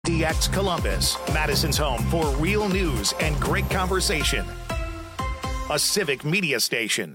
DX Columbus, Madison's home for real news and great conversation. A civic media station.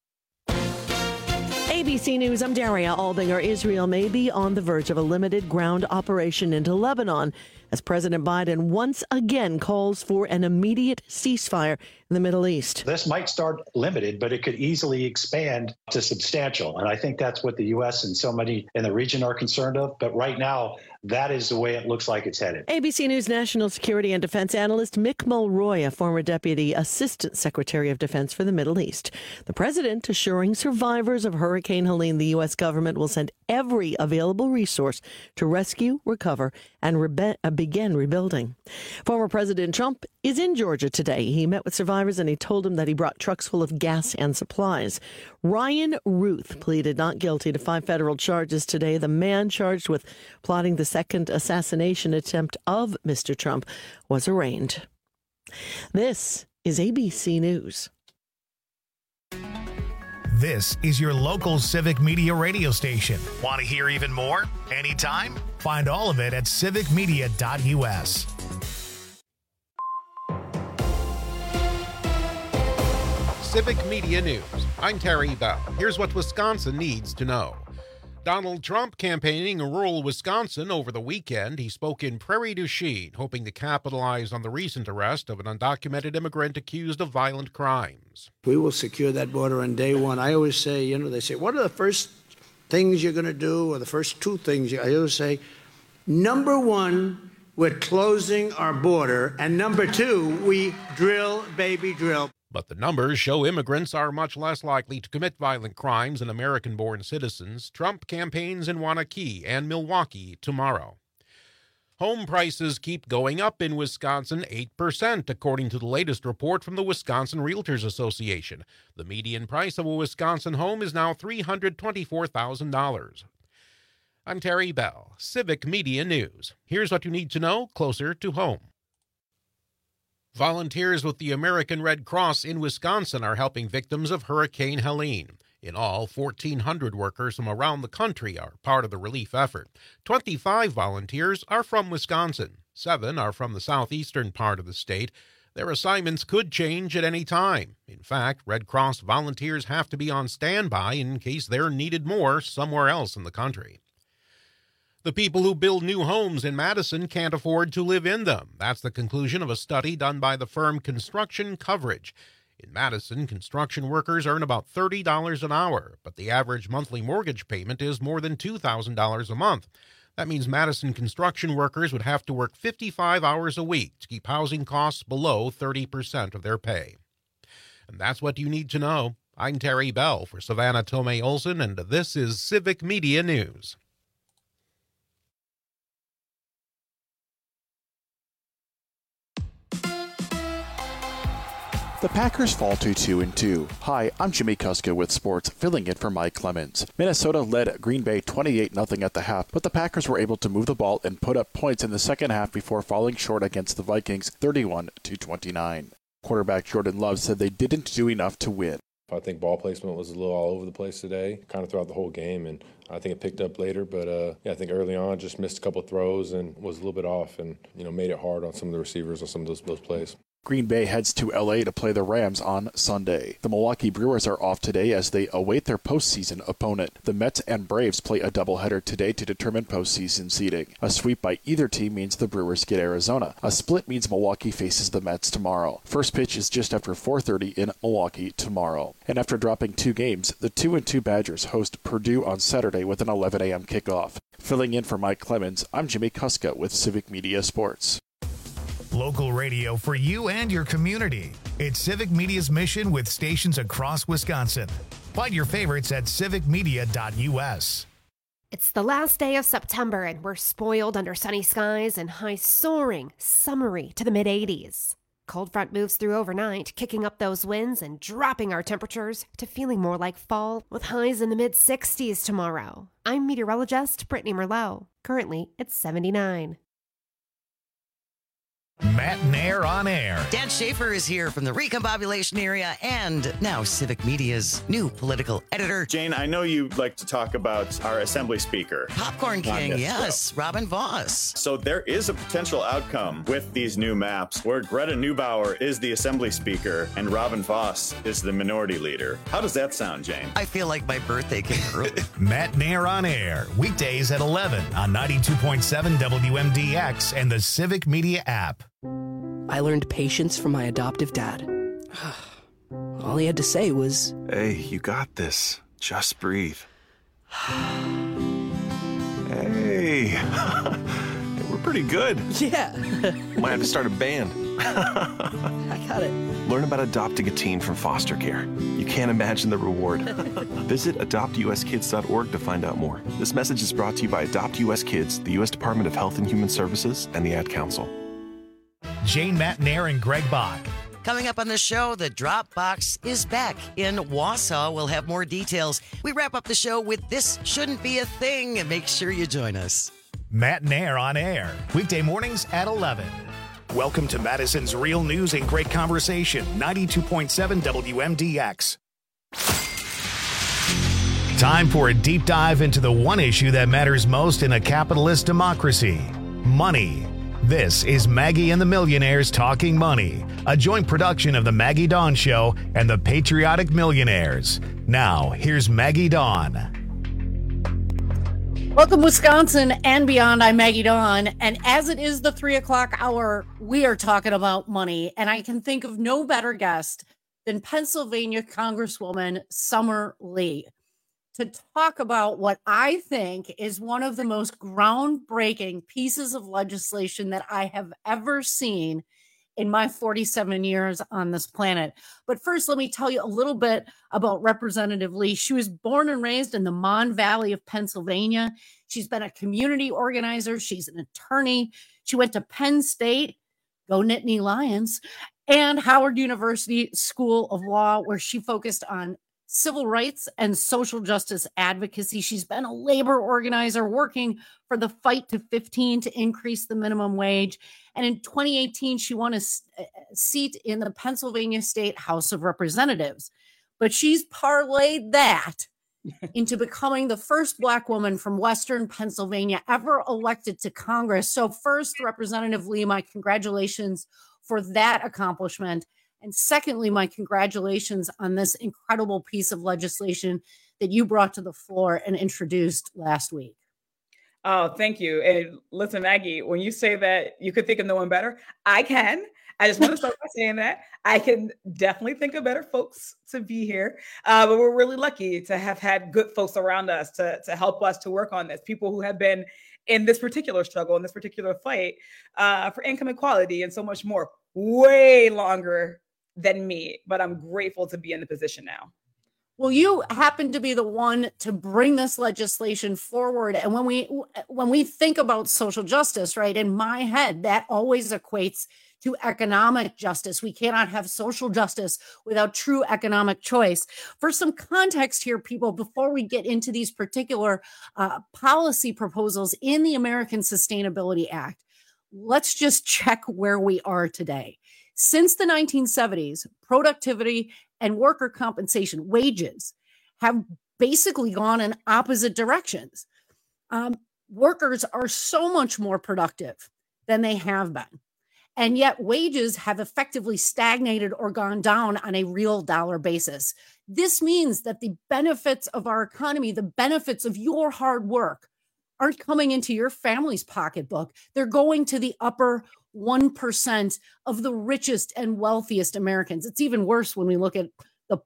ABC News, I'm Daria Aldinger. Israel may be on the verge of a limited ground operation into Lebanon as President Biden once again calls for an immediate ceasefire in the Middle East. This might start limited, but it could easily expand to substantial. And I think that's what the U.S. and so many in the region are concerned of. But right now, that is the way it looks like it's headed. ABC News national security and defense analyst Mick Mulroy, a former deputy assistant secretary of defense for the Middle East. The president assuring survivors of Hurricane Helene the U.S. government will send every available resource to rescue, recover, and begin rebuilding. Former President Trump is in Georgia today. He met with survivors and he told them that he brought trucks full of gas and supplies. Ryan Ruth pleaded not guilty to 5 federal charges today. The man charged with plotting the second assassination attempt of Mr. Trump was arraigned. This is ABC News. This is your local civic media radio station. Want to hear even more? Anytime? Find all of it at civicmedia.us. Civic Media News. I'm Terry Bell. Here's what Wisconsin needs to know. Donald Trump campaigning in rural Wisconsin over the weekend. He spoke in Prairie du Chien, hoping to capitalize on the recent arrest of an undocumented immigrant accused of violent crimes. We will secure that border on day one. I always say, they say, what are the first things you're going to do, or the first 2 things? I always say, number 1, we're closing our border, and number 2, we drill, baby, drill. But the numbers show immigrants are much less likely to commit violent crimes than American-born citizens. Trump campaigns in Waunakee and Milwaukee tomorrow. Home prices keep going up in Wisconsin 8%, according to the latest report from the Wisconsin Realtors Association. The median price of a Wisconsin home is now $324,000. I'm Terry Bell, Civic Media News. Here's what you need to know closer to home. Volunteers with the American Red Cross in Wisconsin are helping victims of Hurricane Helene. In all, 1,400 workers from around the country are part of the relief effort. 25 volunteers are from Wisconsin. 7 are from the southeastern part of the state. Their assignments could change at any time. In fact, Red Cross volunteers have to be on standby in case they're needed more somewhere else in the country. The people who build new homes in Madison can't afford to live in them. That's the conclusion of a study done by the firm Construction Coverage. In Madison, construction workers earn about $30 an hour, but the average monthly mortgage payment is more than $2,000 a month. That means Madison construction workers would have to work 55 hours a week to keep housing costs below 30% of their pay. And that's what you need to know. I'm Terry Bell for Savannah Tomei Olson, and this is Civic Media News. The Packers fall to 2-2. Hi, I'm Jimmy Kuska with sports, filling in for Mike Clemens. Minnesota led Green Bay 28-0 at the half, but the Packers were able to move the ball and put up points in the second half before falling short against the Vikings 31-29. Quarterback Jordan Love said they didn't do enough to win. I think ball placement was a little all over the place today, kind of throughout the whole game, and I think it picked up later. But I think early on just missed a couple of throws and was a little bit off, and made it hard on some of the receivers on some of those plays. Green Bay heads to L.A. to play the Rams on Sunday. The Milwaukee Brewers are off today as they await their postseason opponent. The Mets and Braves play a doubleheader today to determine postseason seeding. A sweep by either team means the Brewers get Arizona. A split means Milwaukee faces the Mets tomorrow. First pitch is just after 4:30 in Milwaukee tomorrow. And after dropping 2 games, the 2-2 Badgers host Purdue on Saturday with an 11 a.m. kickoff. Filling in for Mike Clemens, I'm Jimmy Kuska with Civic Media Sports. Local radio for you and your community. It's Civic Media's mission with stations across Wisconsin. Find your favorites at civicmedia.us. It's the last day of September and we're spoiled under sunny skies and highs soaring, summery to the mid-80s. Cold front moves through overnight, kicking up those winds and dropping our temperatures to feeling more like fall with highs in the mid-60s tomorrow. I'm meteorologist Brittany Merlot. Currently, it's 79. Matinee Nair on Air. Dan Schaefer is here from the Recombobulation area and now Civic Media's new political editor. Jane, I know you like to talk about our Assembly Speaker. Popcorn King, yes, Robin Vos. So there is a potential outcome with these new maps where Greta Neubauer is the Assembly Speaker and Robin Vos is the Minority Leader. How does that sound, Jane? I feel like my birthday came early. Matt Nair on Air, weekdays at 11 on 92.7 WMDX and the Civic Media app. I learned patience from my adoptive dad. All he had to say was, "Hey, you got this. Just breathe." Hey, we're pretty good. Yeah. Might have to start a band. I got it. Learn about adopting a teen from foster care. You can't imagine the reward. Visit adoptuskids.org to find out more. This message is brought to you by Adopt US Kids, the U.S. Department of Health and Human Services, and the Ad Council. Jane, Matt Nair, and Greg Bach. Coming up on the show, the Dropbox is back in Wausau. We'll have more details. We wrap up the show with This Shouldn't Be a Thing, and make sure you join us. Matt Nair on Air, weekday mornings at 11. Welcome to Madison's Real News and Great Conversation, 92.7 WMDX. Time for a deep dive into the one issue that matters most in a capitalist democracy: money. This is Maggie and the Millionaires Talking Money, a joint production of The Maggie Dawn Show and The Patriotic Millionaires. Now, here's Maggie Dawn. Welcome, Wisconsin and beyond. I'm Maggie Dawn, and as it is the 3 o'clock hour, we are talking about money, and I can think of no better guest than Pennsylvania Congresswoman Summer Lee to talk about what I think is one of the most groundbreaking pieces of legislation that I have ever seen in my 47 years on this planet. But first, let me tell you a little bit about Representative Lee. She was born and raised in the Mon Valley of Pennsylvania. She's been a community organizer. She's an attorney. She went to Penn State, go Nittany Lions, and Howard University School of Law, where she focused on civil rights and social justice advocacy. She's been a labor organizer working for the fight to 15 to increase the minimum wage. And in 2018, she won a seat in the Pennsylvania State House of Representatives. But she's parlayed that into becoming the first Black woman from Western Pennsylvania ever elected to Congress. So first, Representative Lee, my congratulations for that accomplishment. And secondly, my congratulations on this incredible piece of legislation that you brought to the floor and introduced last week. Oh, thank you. And listen, Maggie, when you say that you could think of no one better, I can. I just want to start by saying that. I can definitely think of better folks to be here. But we're really lucky to have had good folks around us to help us to work on this. People who have been in this particular struggle, in this particular fight for income equality and so much more, way longer than me, but I'm grateful to be in the position now. Well, you happen to be the one to bring this legislation forward. And when we think about social justice, right, in my head, that always equates to economic justice. We cannot have social justice without true economic choice. For some context here, people, before we get into these particular policy proposals in the American Sustainability Act, let's just check where we are today. Since the 1970s, productivity and worker compensation, wages, have basically gone in opposite directions. Workers are so much more productive than they have been. And yet wages have effectively stagnated or gone down on a real dollar basis. This means that the benefits of our economy, the benefits of your hard work, aren't coming into your family's pocketbook. They're going to the upper 1% of the richest and wealthiest Americans. It's even worse when we look at the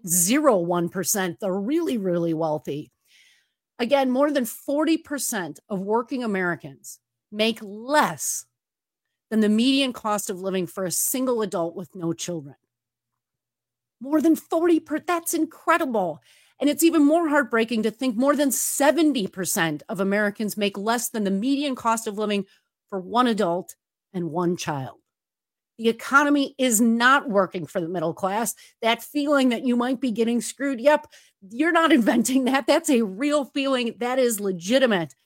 0.01%, the really, really wealthy. Again, more than 40% of working Americans make less than the median cost of living for a single adult with no children. More than 40%, that's incredible. And it's even more heartbreaking to think more than 70% of Americans make less than the median cost of living for one adult and one child. The economy is not working for the middle class. That feeling that you might be getting screwed, yep, you're not inventing that. That's a real feeling that is legitimate.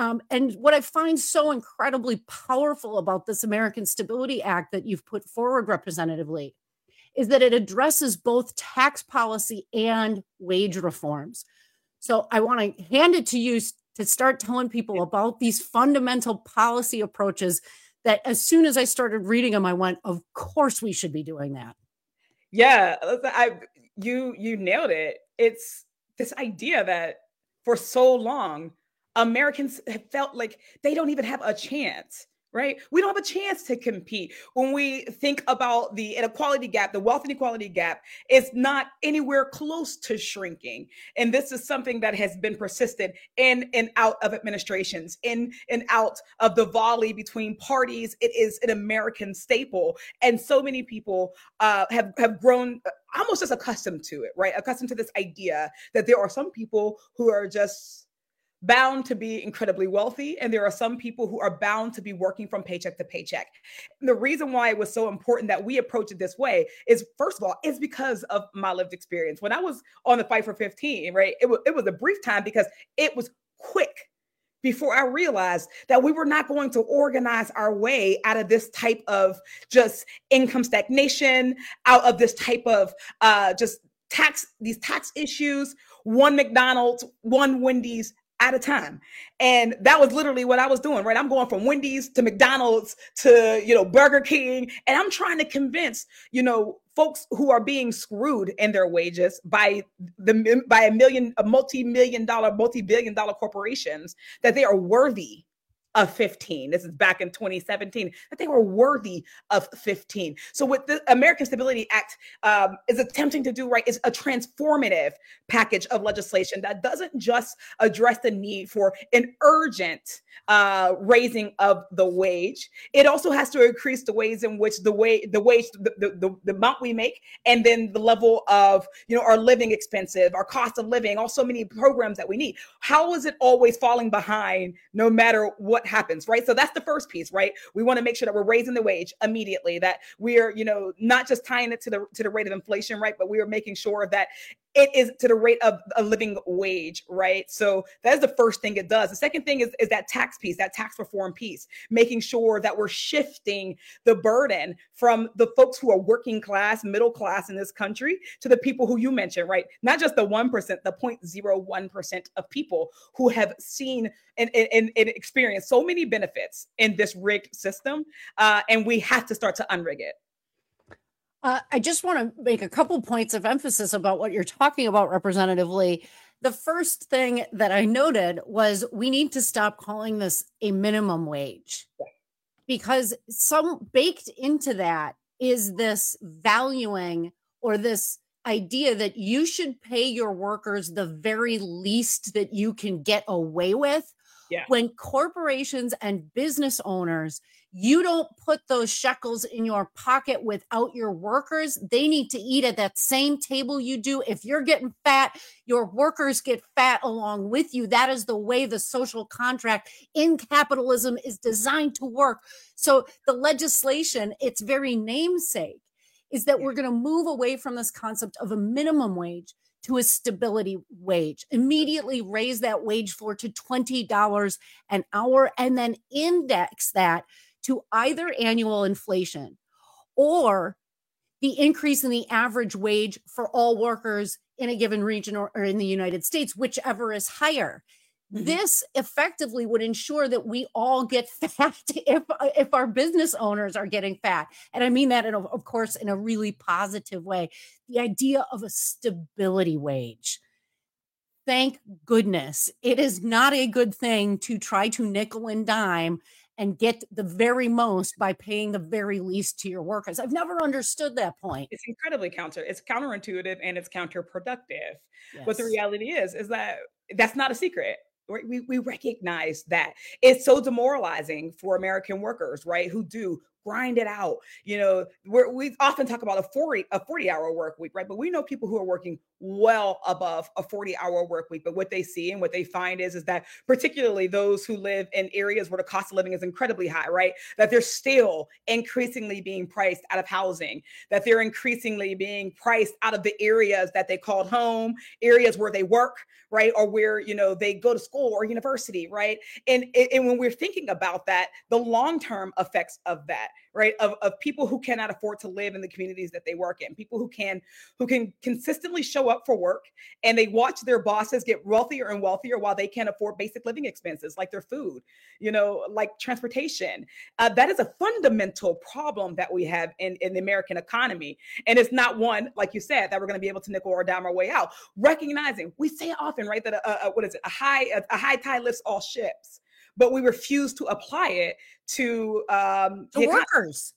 And what I find so incredibly powerful about this American Stability Act that you've put forward, Representative Lee, is that it addresses both tax policy and wage reforms. So I want to hand it to you to start telling people about these fundamental policy approaches that as soon as I started reading them, I went, of course we should be doing that. Yeah, you nailed it. It's this idea that for so long, Americans have felt like they don't even have a chance, right? We don't have a chance to compete. When we think about the inequality gap, the wealth inequality gap is not anywhere close to shrinking. And this is something that has been persistent in and out of administrations, in and out of the volley between parties. It is an American staple. And so many people have grown almost just accustomed to it, right? Accustomed to this idea that there are some people who are just bound to be incredibly wealthy, and there are some people who are bound to be working from paycheck to paycheck. And the reason why it was so important that we approach it this way is, first of all, it's because of my lived experience. When I was on the Fight for 15, right, it was a brief time because it was quick before I realized that we were not going to organize our way out of this type of just income stagnation, out of this type of just these tax issues, one McDonald's, one Wendy's at a time. And that was literally what I was doing, right? I'm going from Wendy's to McDonald's to, Burger King. And I'm trying to convince, folks who are being screwed in their wages by multi-billion dollar corporations that they are worthy of 15. This is back in 2017, that they were worthy of 15. So what the American Stability Act is attempting to do, right, is a transformative package of legislation that doesn't just address the need for an urgent raising of the wage. It also has to increase the ways in which the amount we make, and then the level of, our living expenses, our cost of living, also many programs that we need. How is it always falling behind no matter what happens, right? So that's the first piece, right? We want to make sure that we're raising the wage immediately, that we're, not just tying it to the rate of inflation, right? But we are making sure that it is to the rate of a living wage, right? So that is the first thing it does. The second thing is that tax piece, that tax reform piece, making sure that we're shifting the burden from the folks who are working class, middle class in this country to the people who you mentioned, right? Not just the 1%, the 0.01% of people who have seen and experienced so many benefits in this rigged system. And we have to start to unrig it. I just want to make a couple points of emphasis about what you're talking about, Representative Lee. The first thing that I noted was we need to stop calling this a minimum wage, because some baked into that is this valuing or this idea that you should pay your workers the very least that you can get away with. Yeah. When corporations and business owners, you don't put those shekels in your pocket without your workers. They need to eat at that same table you do. If you're getting fat, your workers get fat along with you. That is the way the social contract in capitalism is designed to work. So the legislation, its very namesake, is that we're going to move away from this concept of a minimum wage to a stability wage, immediately raise that wage floor to $20 an hour, and then index that to either annual inflation or the increase in the average wage for all workers in a given region or in the United States, whichever is higher. Mm-hmm. This effectively would ensure that we all get fat if our business owners are getting fat. And I mean that, of course, in a really positive way. The idea of a stability wage. Thank goodness. It is not a good thing to try to nickel and dime and get the very most by paying the very least to your workers. I've never understood that point. It's incredibly it's counterintuitive and it's counterproductive. Yes. But the reality is that that's not a secret. We recognize that it's so demoralizing for American workers, right, who do grind it out. We often talk about a 40-hour work week, right? But we know people who are working well above a 40-hour work week. But what they see and what they find is that particularly those who live in areas where the cost of living is incredibly high, right? That they're still increasingly being priced out of housing, that they're increasingly being priced out of the areas that they called home, areas where they work, right? Or where, they go to school or university, right? And when we're thinking about that, the long-term effects of that, right, of people who cannot afford to live in the communities that they work in, people who can consistently show up for work and they watch their bosses get wealthier and wealthier while they can't afford basic living expenses like their food, like transportation. That is a fundamental problem that we have in the American economy. And it's not one, like you said, that we're going to be able to nickel or dime our way out. Recognizing, we say often, right, that a high tide lifts all ships, but we refuse to apply it to workers.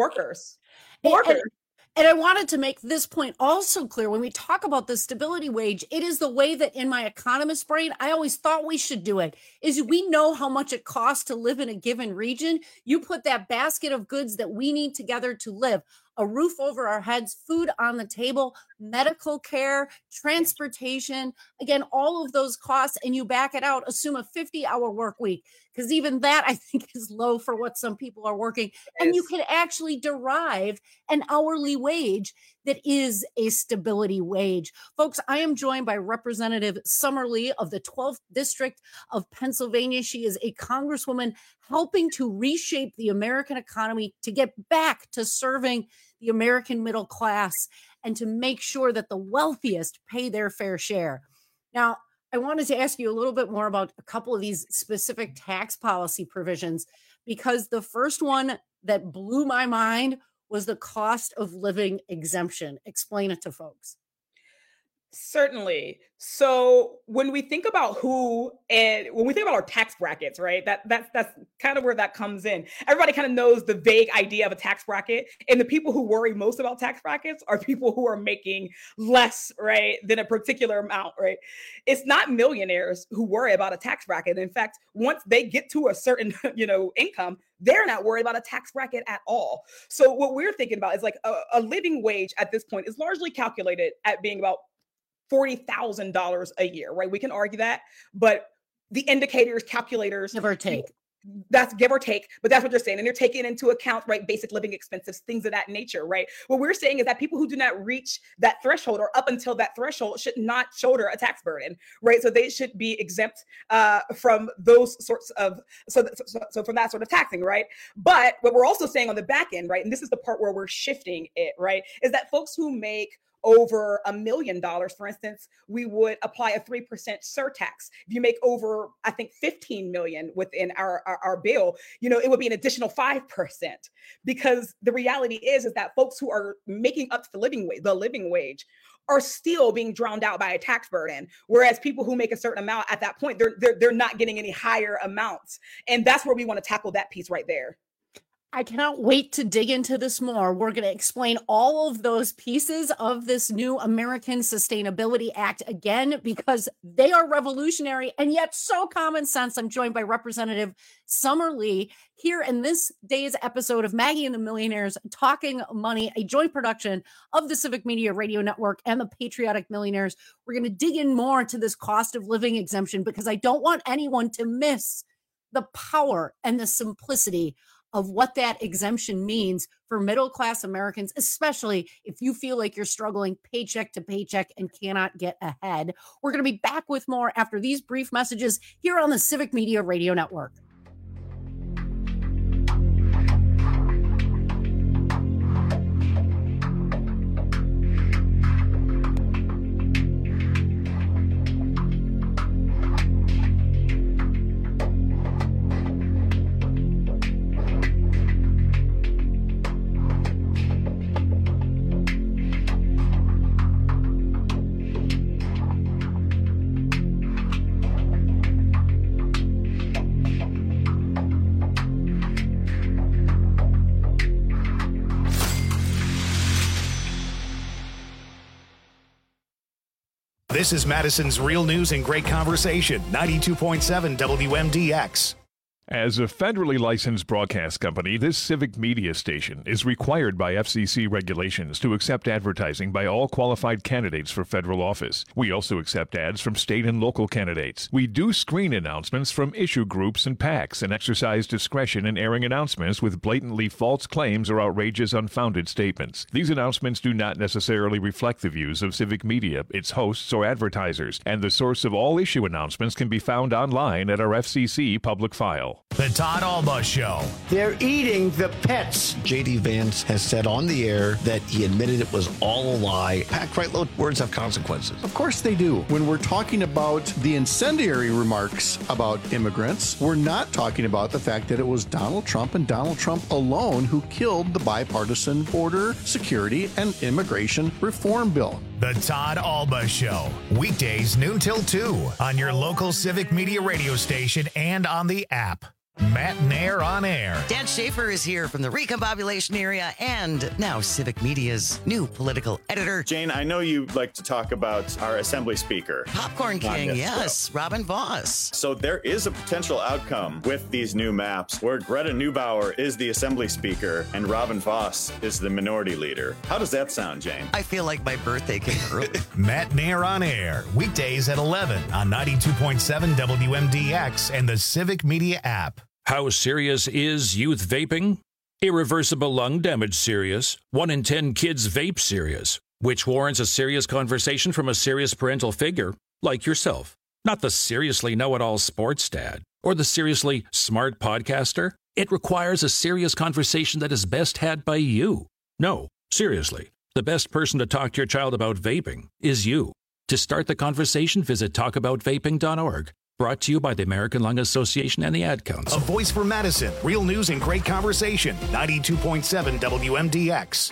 And I wanted to make this point also clear. When we talk about the stability wage, it is the way that in my economist brain, I always thought we should do it, is we know how much it costs to live in a given region. You put that basket of goods that we need together to live, a roof over our heads, food on the table, medical care, transportation, again, all of those costs, and you back it out, assume a 50-hour work week, because even that I think is low for what some people are working. And you can actually derive an hourly wage that is a stability wage. Folks, I am joined by Representative Summer Lee of the 12th District of Pennsylvania. She is a congresswoman helping to reshape the American economy to get back to serving the American middle class and to make sure that the wealthiest pay their fair share. Now, I wanted to ask you a little bit more about a couple of these specific tax policy provisions, because the first one that blew my mind was the cost of living exemption. Explain it to folks. Certainly. So when we think about when we think about our tax brackets, right, that's kind of where that comes in. Everybody kind of knows the vague idea of a tax bracket, and the people who worry most about tax brackets are people who are making less, right, than a particular amount, right? It's not millionaires who worry about a tax bracket. In fact, once they get to a certain, income, they're not worried about a tax bracket at all. So what we're thinking about is like a living wage at this point is largely calculated at being about $40,000 a year, right? We can argue that, but the indicators, calculators, give or take. That's give or take, but that's what they're saying. And they're taking into account, right, basic living expenses, things of that nature, right? What we're saying is that people who do not reach that threshold or up until that threshold should not shoulder a tax burden, right? So they should be exempt from those sorts of, so from that sort of taxing, right? But what we're also saying on the back end, right, and this is the part where we're shifting it, right, is that folks who make over $1 million, for instance, we would apply a 3% surtax. If you make over, I think, 15 million within our bill, it would be an additional 5%. Because the reality is that folks who are making up to the living wage are still being drowned out by a tax burden. Whereas people who make a certain amount at that point, they're not getting any higher amounts. And that's where we want to tackle that piece right there. I cannot wait to dig into this more. We're going to explain all of those pieces of this new American Sustainability Act again, because they are revolutionary and yet so common sense. I'm joined by Representative Summer Lee here in this day's episode of Maggie and the Millionaires Talking Money, a joint production of the Civic Media Radio Network and the Patriotic Millionaires. We're going to dig in more to this cost of living exemption, because I don't want anyone to miss the power and the simplicity of what that exemption means for middle-class Americans, especially if you feel like you're struggling paycheck to paycheck and cannot get ahead. We're going to be back with more after these brief messages here on the Civic Media Radio Network. This is Madison's Real News and Great Conversation, 92.7 WMDX. As a federally licensed broadcast company, this civic media station is required by FCC regulations to accept advertising by all qualified candidates for federal office. We also accept ads from state and local candidates. We do screen announcements from issue groups and PACs and exercise discretion in airing announcements with blatantly false claims or outrageous, unfounded statements. These announcements do not necessarily reflect the views of civic media, its hosts, or advertisers, and the source of all issue announcements can be found online at our FCC public file. The Todd Alba Show. They're eating the pets. J.D. Vance has said on the air that he admitted it was all a lie. Packed right low, words have consequences. Of course they do. When we're talking about the incendiary remarks about immigrants, we're not talking about the fact that it was Donald Trump and Donald Trump alone who killed the bipartisan border security and immigration reform bill. The Todd Alba Show. Weekdays noon till 2 on your local civic media radio station and on the app. Matt Nair on air. Dan Schaefer is here from the Recombobulation area and now Civic Media's new political editor. Jane, I know you like to talk about our Assembly Speaker. Popcorn King, yes, Robin Voss. So there is a potential outcome with these new maps where Greta Neubauer is the Assembly Speaker and Robin Voss is the Minority Leader. How does that sound, Jane? I feel like my birthday came early. Matt Nair on air. Weekdays at 11 on 92.7 WMDX and the Civic Media app. How serious is youth vaping? Irreversible lung damage serious. 1 in 10 kids vape serious, which warrants a serious conversation from a serious parental figure like yourself. Not the seriously know-it-all sports dad or the seriously smart podcaster. It requires a serious conversation that is best had by you. No, seriously, the best person to talk to your child about vaping is you. To start the conversation, visit talkaboutvaping.org. Brought to you by the American Lung Association and the Ad Council. A voice for medicine. Real news and great conversation. 92.7 WMDX.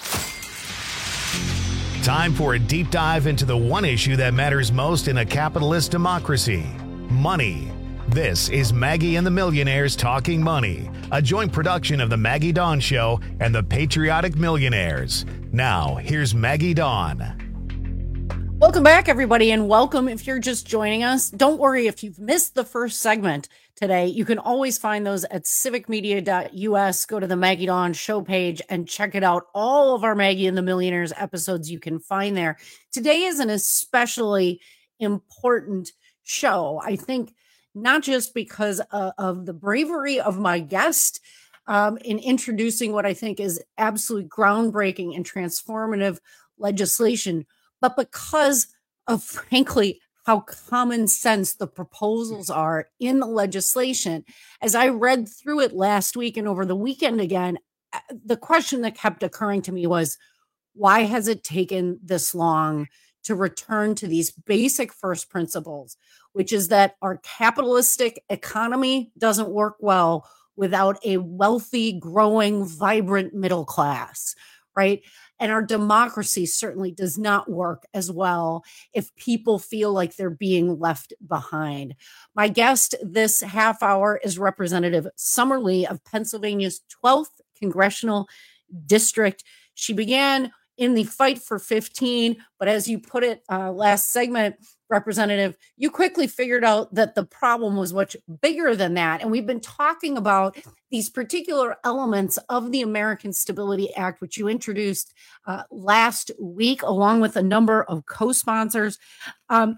Time for a deep dive into the one issue that matters most in a capitalist democracy: money. This is Maggie and the Millionaires Talking Money, a joint production of the Maggie Dawn Show and the Patriotic Millionaires. Now, here's Maggie Dawn. Welcome back, everybody, and welcome if you're just joining us. Don't worry if you've missed the first segment today. You can always find those at civicmedia.us. Go to the Maggie Dawn Show page and check it out. All of our Maggie and the Millionaires episodes you can find there. Today is an especially important show, I think, not just because of the bravery of my guest in introducing what I think is absolutely groundbreaking and transformative legislation, but because of, frankly, how common sense the proposals are in the legislation. As I read through it last week and over the weekend again, the question that kept occurring to me was, why has it taken this long to return to these basic first principles, which is that our capitalistic economy doesn't work well without a wealthy, growing, vibrant middle class, right? And our democracy certainly does not work as well if people feel like they're being left behind. My guest this half hour is Representative Summer Lee of Pennsylvania's 12th Congressional District. She began in the fight for 15, but as you put it last segment, Representative, you quickly figured out that the problem was much bigger than that. And we've been talking about these particular elements of the American Stability Act, which you introduced last week, along with a number of co-sponsors. I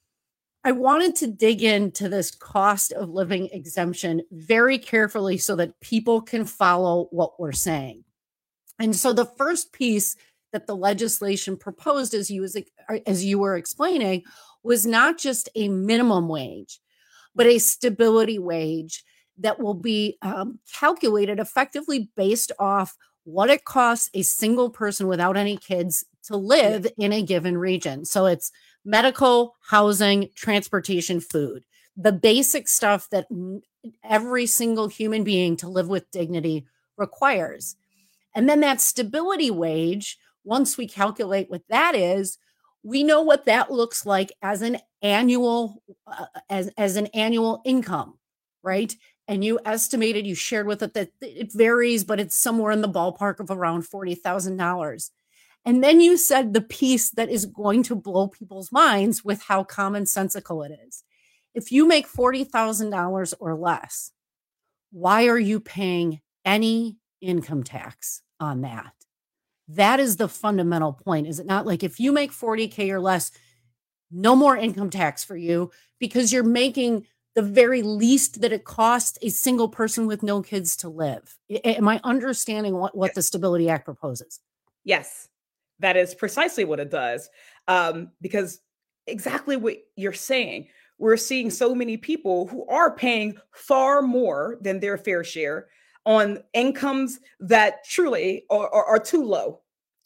wanted to dig into this cost of living exemption very carefully so that people can follow what we're saying. And so the first piece that the legislation proposed, as you were explaining, was not just a minimum wage, but a stability wage that will be calculated effectively based off what it costs a single person without any kids to live in a given region. So it's medical, housing, transportation, food, the basic stuff that every single human being to live with dignity requires. And then that stability wage, once we calculate what that is, we know what that looks like as an annual as an annual income, right? And you estimated, you shared with it that it varies, but it's somewhere in the ballpark of around $40,000. And then you said the piece that is going to blow people's minds with how commonsensical it is. If you make $40,000 or less, why are you paying any income tax on that? That is the fundamental point. Is it not? Like, if you make $40K or less, no more income tax for you, because you're making the very least that it costs a single person with no kids to live. Am I understanding what the Stability Act proposes? Yes, that is precisely what it does. Because exactly what you're saying, we're seeing so many people who are paying far more than their fair share on incomes that truly are too low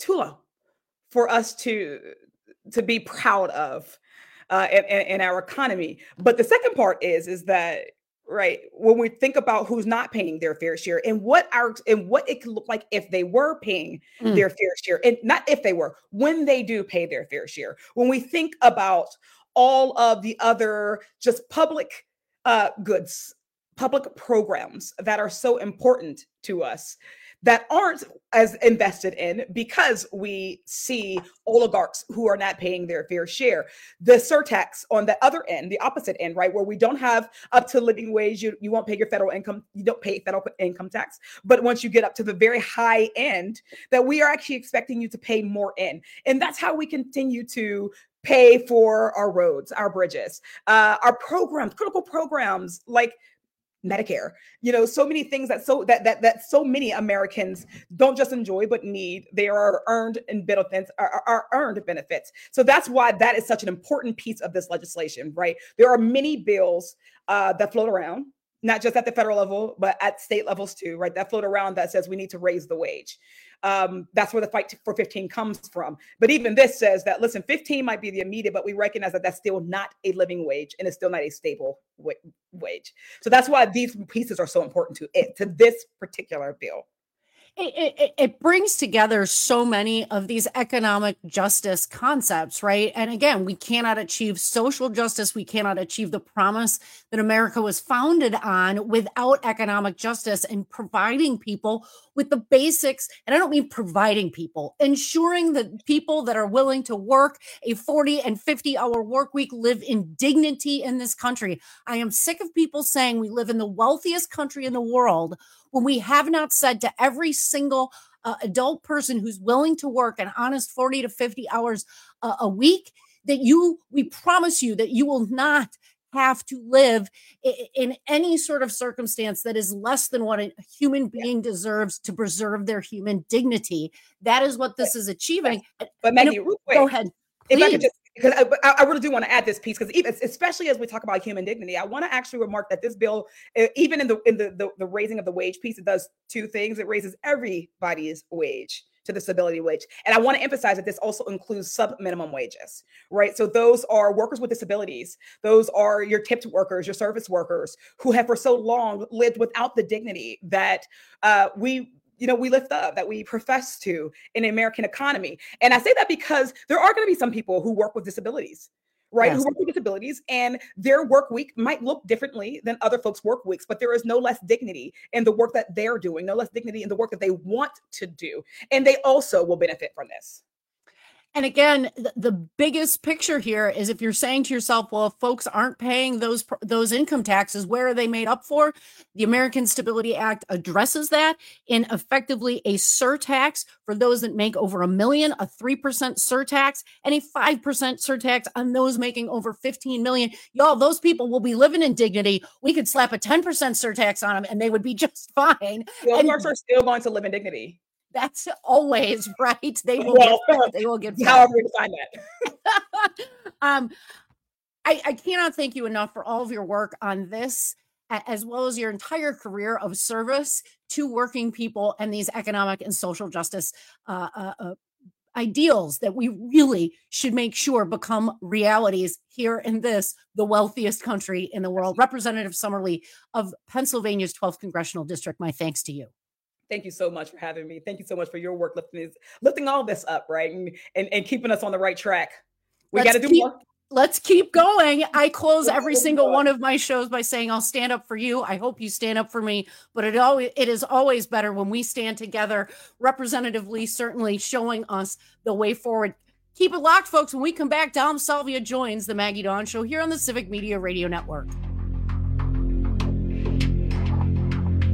for us to be proud of in our economy. But the second part is that, right, when we think about who's not paying their fair share and what it could look like if they were paying their fair share, and not if they were, when they do pay their fair share, when we think about all of the other just public goods, public programs that are so important to us that aren't as invested in because we see oligarchs who are not paying their fair share. The surtax on the other end, the opposite end, right, where we don't have up to living wage, you won't pay your federal income, you don't pay federal income tax. But once you get up to the very high end, that we are actually expecting you to pay more in. And that's how we continue to pay for our roads, our bridges, our programs, critical programs like Medicare, so many things that so many Americans don't just enjoy but need. They are earned benefits, are earned benefits. So that's why that is such an important piece of this legislation, right? There are many bills that float around, not just at the federal level, but at state levels too, right? That float around that says we need to raise the wage. That's where the fight for 15 comes from. But even this says that, listen, 15 might be the immediate, but we recognize that that's still not a living wage and it's still not a stable wage. So that's why these pieces are so important to this particular bill. It brings together so many of these economic justice concepts, right? And again, we cannot achieve social justice. We cannot achieve the promise that America was founded on without economic justice and providing people with the basics. And I don't mean providing people, ensuring that people that are willing to work a 40 and 50-hour work week live in dignity in this country. I am sick of people saying we live in the wealthiest country in the world when we have not said to every single adult person who's willing to work an honest 40 to 50 hours a week that we promise you that you will not have to live in any sort of circumstance that is less than what a human being deserves to preserve their human dignity. That is what this is achieving. But Maggie, go ahead. If I could just, because I really do want to add this piece, because even especially as we talk about human dignity, I want to actually remark that this bill, even in the raising of the wage piece, it does two things. It raises everybody's wage to the stability wage. And I want to emphasize that this also includes sub-minimum wages, right? So those are workers with disabilities. Those are your tipped workers, your service workers who have for so long lived without the dignity that we lift up, that we profess to in the American economy. And I say that because there are going to be some people who work with disabilities, right? Yes. Who work with disabilities, and their work week might look differently than other folks' work weeks, but there is no less dignity in the work that they're doing, no less dignity in the work that they want to do. And they also will benefit from this. And again, the biggest picture here is if you're saying to yourself, well, if folks aren't paying those income taxes, where are they made up for? The American Stability Act addresses that in effectively a surtax for those that make over $1 million, a 3% surtax, and a 5% surtax on those making over $15 million. Y'all, those people will be living in dignity. We could slap a 10% surtax on them and they would be just fine. Well, folks are still going to live in dignity. That's always right. They will get however we define that. I cannot thank you enough for all of your work on this, as well as your entire career of service to working people and these economic and social justice ideals that we really should make sure become realities here in the wealthiest country in the world. Representative Summerly of Pennsylvania's 12th Congressional District, my thanks to you. Thank you so much for having me. Thank you so much for your work lifting all this up, right? And keeping us on the right track. We got to do more. Let's keep going. I close every single one of my shows by saying I'll stand up for you. I hope you stand up for me, but it is always better when we stand together. Representative Lee certainly showing us the way forward. Keep it locked, folks. When we come back, Dom Salvia joins the Maggie Dawn Show here on the Civic Media Radio Network.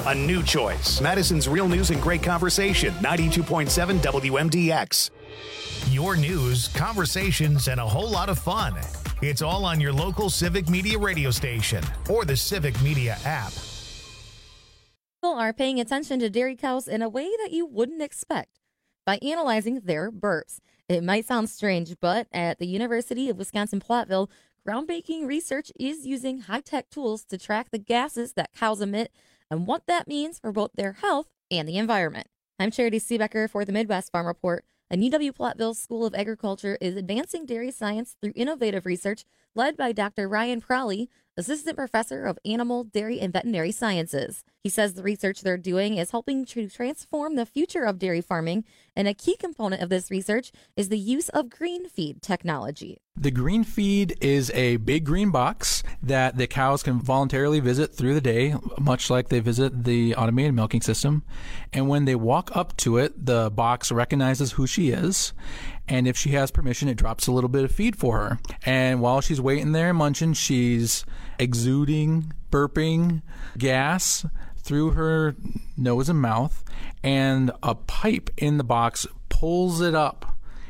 A new choice. Madison's Real News and Great Conversation, 92.7 WMDX. Your news, conversations, and a whole lot of fun. It's all on your local Civic Media radio station or the Civic Media app. People are paying attention to dairy cows in a way that you wouldn't expect by analyzing their burps. It might sound strange, but at the University of Wisconsin-Platteville, groundbreaking research is using high-tech tools to track the gases that cows emit and what that means for both their health and the environment. I'm Charity Seebecker for the Midwest Farm Report, and UW-Platteville School of Agriculture is advancing dairy science through innovative research led by Dr. Ryan Prowley, Assistant Professor of Animal, Dairy, and Veterinary Sciences. He says the research they're doing is helping to transform the future of dairy farming, and a key component of this research is the use of green feed technology. The green feed is a big green box that the cows can voluntarily visit through the day, much like they visit the automated milking system. And when they walk up to it, the box recognizes who she is. And if she has permission, it drops a little bit of feed for her. And while she's waiting there munching, she's exuding, burping gas through her nose and mouth. And a pipe in the box pulls it up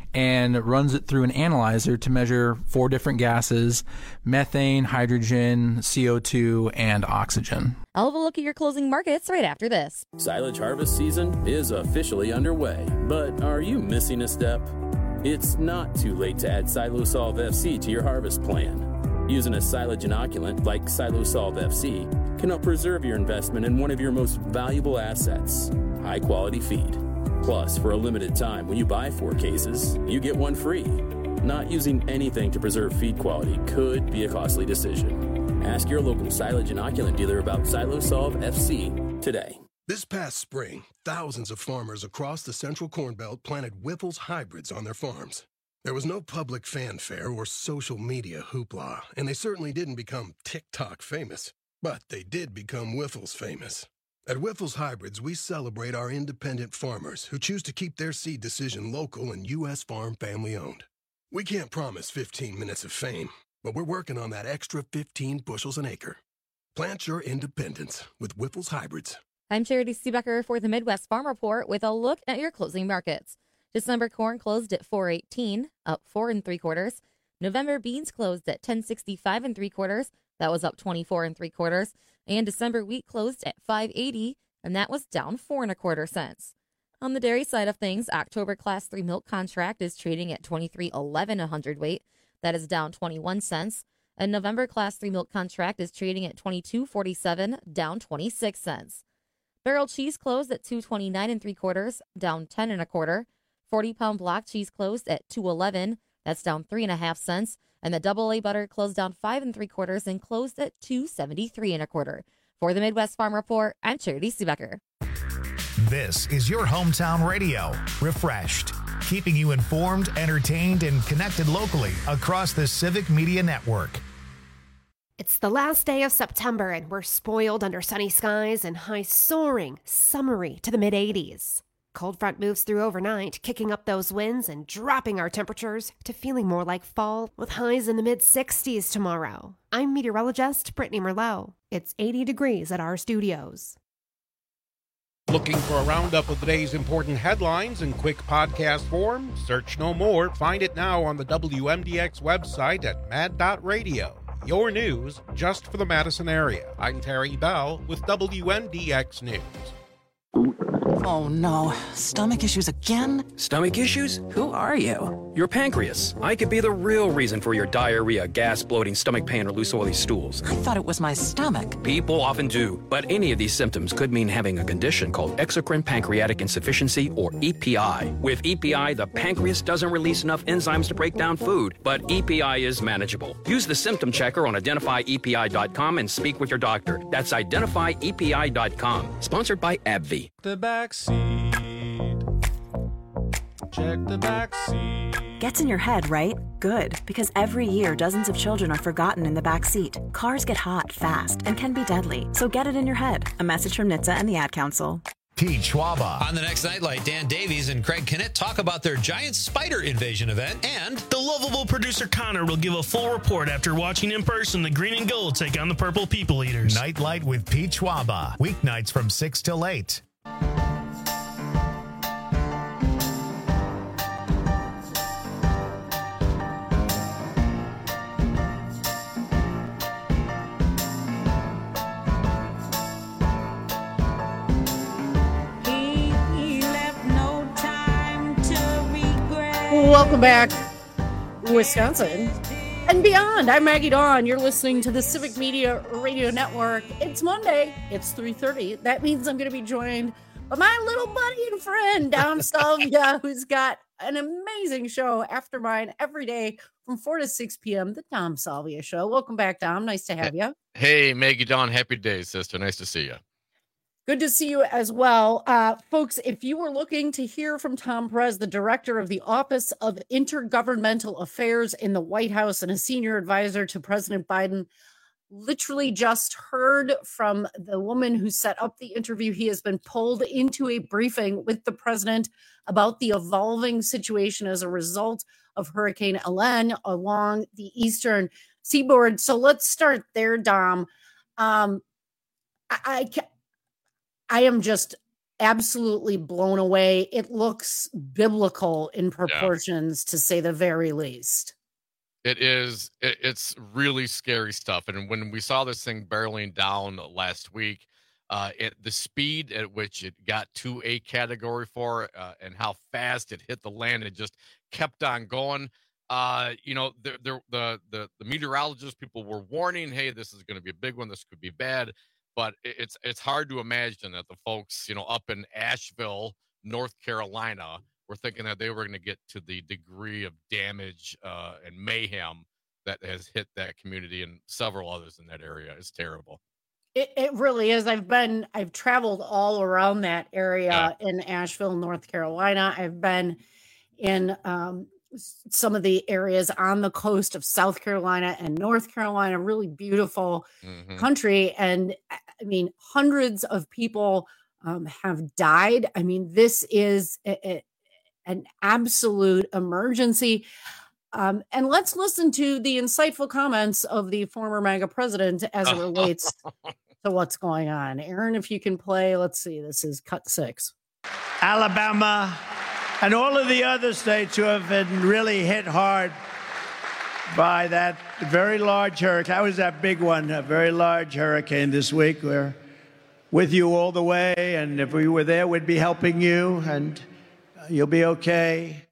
and runs it through an analyzer to measure 4 different gases: methane, hydrogen, CO2, and oxygen. I'll have a look at your closing markets right after this. Silage harvest season is officially underway, but are you missing a step? It's not too late to add Silosolv FC to your harvest plan. Using a silage inoculant like Silosolv FC can help preserve your investment in one of your most valuable assets, high-quality feed. Plus, for a limited time, when you buy 4 cases, you get 1 free. Not using anything to preserve feed quality could be a costly decision. Ask your local silage inoculant dealer about Silosolv FC today. This past spring, thousands of farmers across the Central Corn Belt planted Wyffels hybrids on their farms. There was no public fanfare or social media hoopla, and they certainly didn't become TikTok famous. But they did become Wyffels famous. At Wyffels Hybrids, we celebrate our independent farmers who choose to keep their seed decision local and U.S. farm family owned. We can't promise 15 minutes of fame, but we're working on that extra 15 bushels an acre. Plant your independence with Wyffels Hybrids. I'm Charity Seebecker for the Midwest Farm Report with a look at your closing markets. December corn closed at $4.18, up 4 3/4. November beans closed at $10.65 3/4. That was up 24 3/4. And December wheat closed at $5.80, and that was down 4 1/4 cents. On the dairy side of things, October Class 3 milk contract is trading at $23.11 a hundredweight. That is down 21 cents. And November Class 3 milk contract is trading at $22.47, down 26 cents. Barrel cheese closed at $2.29 3/4, down 10 1/4. 40-pound block cheese closed at $2.11, that's down 3 1/2 cents. And the AA butter closed down 5 3/4 and closed at $2.73 1/4. For the Midwest Farm Report, I'm Charity Seebecker. This is your hometown radio, refreshed, keeping you informed, entertained, and connected locally across the Civic Media Network. It's the last day of September, and we're spoiled under sunny skies and highs soaring, summery to the mid-80s. Cold front moves through overnight, kicking up those winds and dropping our temperatures to feeling more like fall, with highs in the mid-60s tomorrow. I'm meteorologist Brittany Merlot. It's 80 degrees at our studios. Looking for a roundup of the day's important headlines in quick podcast form? Search no more. Find it now on the WMDX website at mad.radio. Your news just for the Madison area. I'm Terry Bell with WMDX News. Oh no, stomach issues again? Stomach issues? Who are you? Your pancreas. I could be the real reason for your diarrhea, gas, bloating, stomach pain, or loose oily stools. I thought it was my stomach. People often do, but any of these symptoms could mean having a condition called exocrine pancreatic insufficiency, or EPI. With EPI, the pancreas doesn't release enough enzymes to break down food, but EPI is manageable. Use the symptom checker on identifyepi.com and speak with your doctor. That's identifyepi.com. Sponsored by AbbVie. The back seat. Check the back seat. Gets in your head, right? Good, because every year dozens of children are forgotten in the back seat. Cars get hot fast and can be deadly, so get it in your head. A message from NHTSA and the Ad Council. Pete Schwaba. On the next Nightlight, Dan Davies and Craig Kennett talk about their giant spider invasion event, and the lovable producer Connor will give a full report after watching in person the Green and Gold take on the Purple People Eaters. Nightlight with Pete Schwaba. Weeknights from 6 till 8. Welcome back, Wisconsin and beyond. I'm Maggie Dawn. You're listening to the Civic Media Radio Network. It's Monday. It's 3:30. That means I'm going to be joined by my little buddy and friend, Dom Salvia, who's got an amazing show after mine every day from 4 to 6 p.m., the Dom Salvia Show. Welcome back, Dom. Nice to have you. Hey, Maggie Dawn. Happy days, sister. Nice to see you. Good to see you as well. Folks, if you were looking to hear from Tom Perez, the director of the Office of Intergovernmental Affairs in the White House and a senior advisor to President Biden, literally just heard from the woman who set up the interview. He has been pulled into a briefing with the president about the evolving situation as a result of Hurricane Helene along the eastern seaboard. So let's start there, Dom. I am just absolutely blown away. It looks biblical in proportions, to say the very least. It is. It's really scary stuff. And when we saw this thing barreling down last week, the speed at which it got to a category 4 and how fast it hit the land, it just kept on going. The meteorologists, people were warning, hey, this is going to be a big one. This could be bad. But it's hard to imagine that the folks, up in Asheville, North Carolina, were thinking that they were going to get to the degree of damage and mayhem that has hit that community and several others in that area. It's terrible. It really is. I've traveled all around that area in Asheville, North Carolina. I've been in some of the areas on the coast of South Carolina and North Carolina, really beautiful country. And I mean, hundreds of people have died. I mean, this is an absolute emergency. And let's listen to the insightful comments of the former MAGA president as it relates to what's going on. Aaron, if you can play, let's see, this is cut 6. Alabama and all of the other states who have been really hit hard by that very large hurricane. That was that big one, a very large hurricane this week. We're with you all the way, and if we were there, we'd be helping you, and you'll be okay.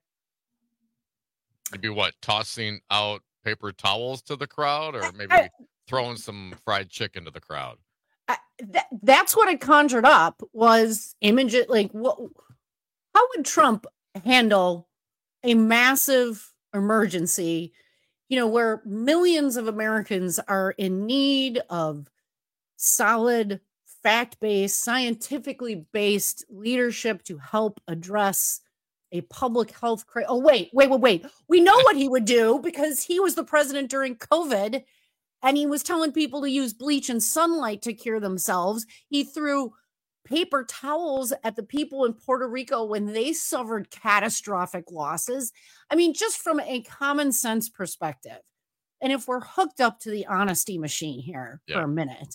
Maybe what, tossing out paper towels to the crowd, or maybe throwing some fried chicken to the crowd? That's what it conjured up, was images like what. How would Trump handle a massive emergency, where millions of Americans are in need of solid, fact-based, scientifically based leadership to help address a public health crisis? Oh, wait. We know what he would do, because he was the president during COVID, and he was telling people to use bleach and sunlight to cure themselves. He threw paper towels at the people in Puerto Rico when they suffered catastrophic losses. I mean, just from a common sense perspective. And if we're hooked up to the honesty machine here for a minute,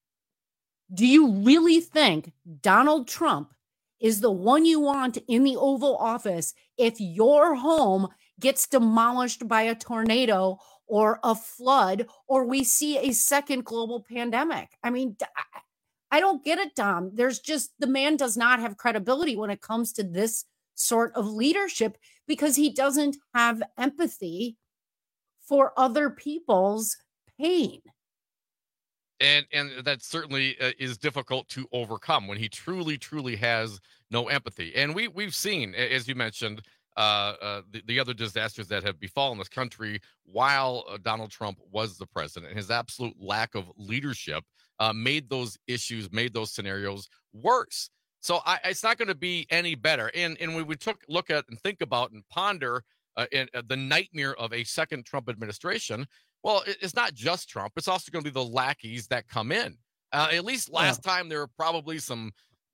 do you really think Donald Trump is the one you want in the Oval Office if your home gets demolished by a tornado or a flood, or we see a second global pandemic? I mean, I don't get it, Dom. The man does not have credibility when it comes to this sort of leadership, because he doesn't have empathy for other people's pain. And that certainly is difficult to overcome when he truly has no empathy. And we've seen, as you mentioned, the other disasters that have befallen this country while Donald Trump was the president. His absolute lack of leadership made those issues, made those scenarios worse. So it's not going to be any better. And when we look at and think about and ponder the nightmare of a second Trump administration, well, it's not just Trump. It's also going to be the lackeys that come in. At least last time there were probably some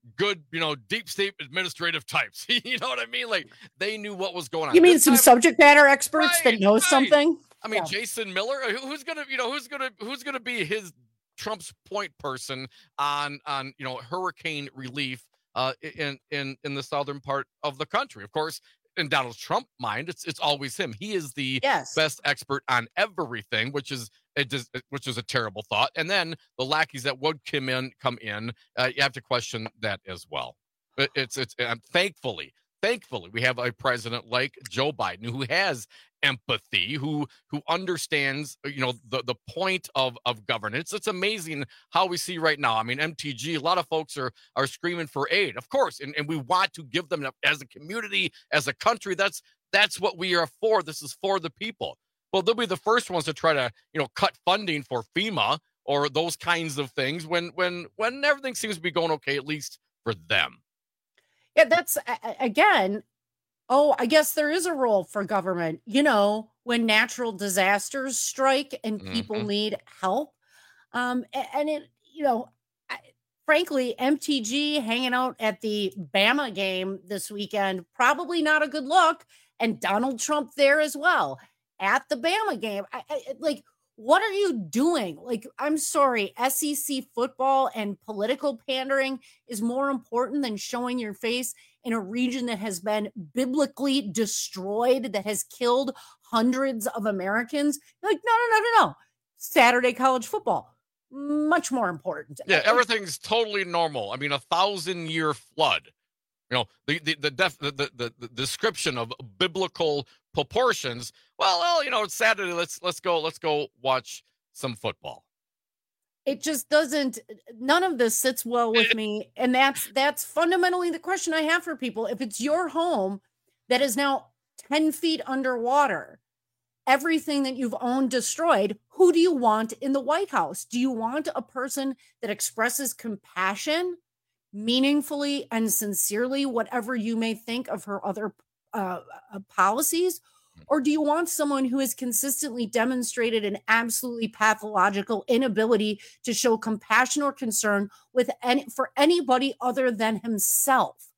good, deep state administrative types. You know what I mean? Like they knew what was going on. You mean some subject matter experts that know something? I mean, Jason Miller, who's gonna be his Trump's point person on hurricane relief in the southern part of the country. Of course, in Donald Trump's mind, it's always him. He is the best expert on everything, which is a terrible thought. And then the lackeys that would come in, you have to question that as well. It's thankfully we have a president like Joe Biden who has empathy, who understands the point of governance. It's amazing how we see right now. I mean, MTG, a lot of folks are screaming for aid, of course, and we want to give them as a community, as a country. That's what we are for. This is for the people. Well, they'll be the first ones to try to cut funding for FEMA or those kinds of things when everything seems to be going okay, at least for them. Yeah, that's again. Oh, I guess there is a role for government, when natural disasters strike and people need help. And it, frankly, MTG hanging out at the Bama game this weekend, probably not a good look. And Donald Trump there as well at the Bama game. What are you doing? I'm sorry, SEC football and political pandering is more important than showing your face in a region that has been biblically destroyed, that has killed hundreds of Americans. No. Saturday college football, much more important. Yeah, everything's totally normal. I mean, 1,000-year flood. The description of biblical proportions. Well, it's Saturday. Let's go watch some football. It just doesn't. None of this sits well with me, and that's fundamentally the question I have for people. If it's your home that is now 10 feet underwater, everything that you've owned destroyed, who do you want in the White House? Do you want a person that expresses compassion meaningfully and sincerely, whatever you may think of her other policies? Or do you want someone who has consistently demonstrated an absolutely pathological inability to show compassion or concern for anybody other than himself?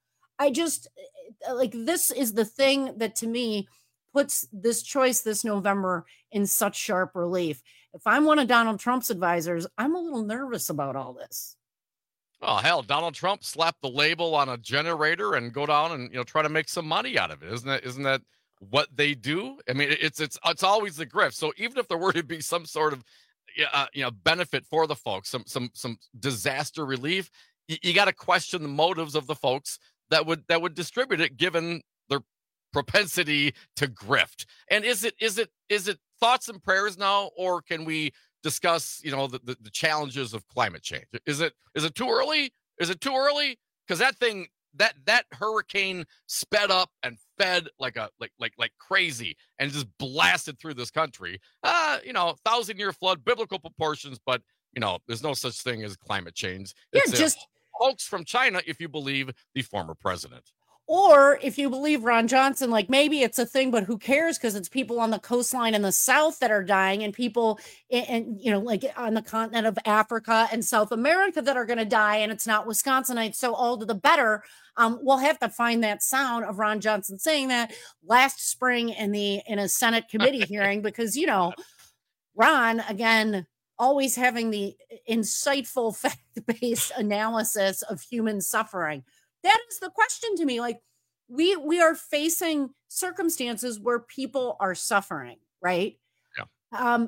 This is the thing that to me puts this choice this November in such sharp relief. If I'm one of Donald Trump's advisors, I'm a little nervous about all this. Oh, hell, Donald Trump slapped the label on a generator and go down and try to make some money out of it. Isn't that what they do? I mean, it's always the grift. So even if there were to be some sort of benefit for the folks, some disaster relief, you got to question the motives of the folks that would distribute it, given their propensity to grift. And is it thoughts and prayers now, or can we discuss the challenges of climate change? Is it too early? Is it too early? Because that hurricane sped up and fed like crazy and just blasted through this country. 1,000-year flood, biblical proportions, but there's no such thing as climate change. It's just hoax from China, if you believe the former president. Or if you believe Ron Johnson, maybe it's a thing, but who cares? Because it's people on the coastline in the South that are dying, and people on the continent of Africa and South America that are going to die, and it's not Wisconsinites. So all to the better. We'll have to find that sound of Ron Johnson saying that last spring in a Senate committee hearing, because Ron, again, always having the insightful fact-based analysis of human suffering. That is the question to me. We are facing circumstances where people are suffering, right? Yeah.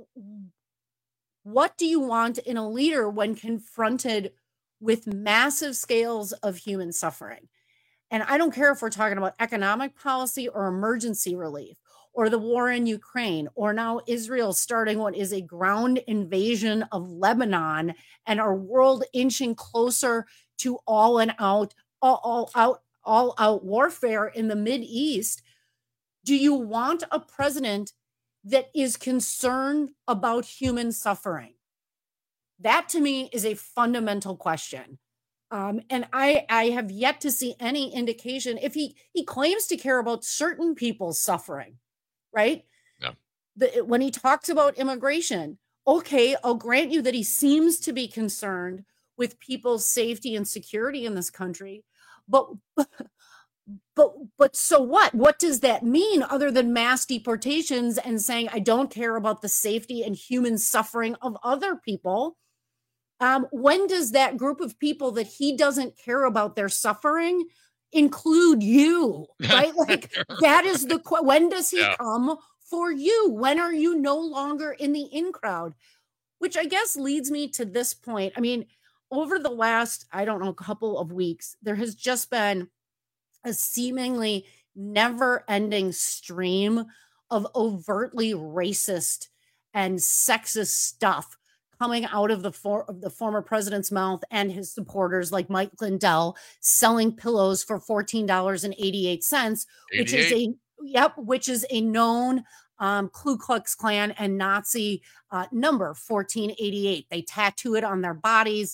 What do you want in a leader when confronted with massive scales of human suffering? And I don't care if we're talking about economic policy or emergency relief or the war in Ukraine, or now Israel starting what is a ground invasion of Lebanon, and our world inching closer to all out warfare in the Mideast. Do you want a president that is concerned about human suffering? That to me is a fundamental question. And I have yet to see any indication. If he claims to care about certain people's suffering, right? Yeah. When he talks about immigration, okay, I'll grant you that he seems to be concerned with people's safety and security in this country. But so what? What does that mean other than mass deportations and saying, I don't care about the safety and human suffering of other people? When does that group of people that he doesn't care about their suffering include you, right? Like that is when does he come for you? When are you no longer in the in crowd? Which I guess leads me to this point. I mean, over the last, I don't know, couple of weeks, there has just been a seemingly never-ending stream of overtly racist and sexist stuff coming out of the former president's mouth and his supporters, like Mike Lindell selling pillows for $14.88, which is a known Ku Klux Klan and Nazi number, 1488. They tattoo it on their bodies.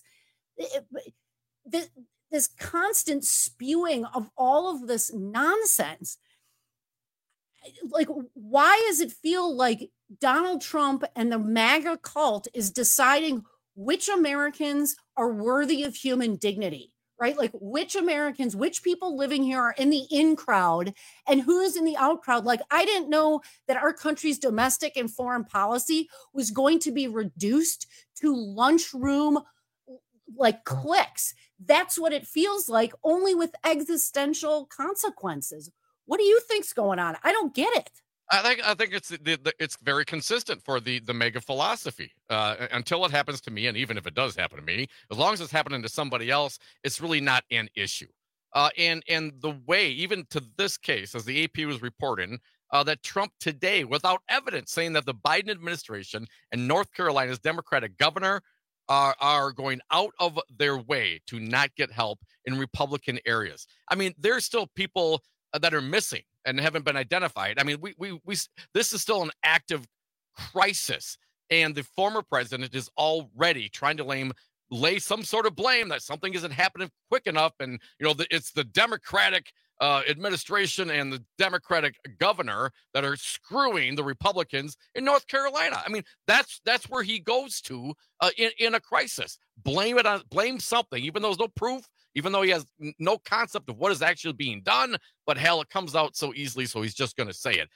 This constant spewing of all of this nonsense. Like, why does it feel like Donald Trump and the MAGA cult is deciding which Americans are worthy of human dignity, right? Like which Americans, which people living here are in the in crowd and who's in the out crowd? Like, I didn't know that our country's domestic and foreign policy was going to be reduced to lunchroom like cliques. That's what it feels like, only with existential consequences. What do you think's going on? I don't get it. I think it's very consistent for the MAGA philosophy. Until it happens to me, and even if it does happen to me, as long as it's happening to somebody else, it's really not an issue. And the way, even to this case, as the AP was reporting, that Trump today, without evidence, saying that the Biden administration and North Carolina's Democratic governor are going out of their way to not get help in Republican areas. I mean, there's still people that are missing and haven't been identified. I mean, we this is still an active crisis, and the former president is already trying to lay some sort of blame that something isn't happening quick enough, and it's the Democratic administration and the Democratic governor that are screwing the Republicans in North Carolina. I mean, that's where he goes to in a crisis. Blame something, even though there's no proof, even though he has no concept of what is actually being done. But hell, it comes out so easily, so he's just going to say it.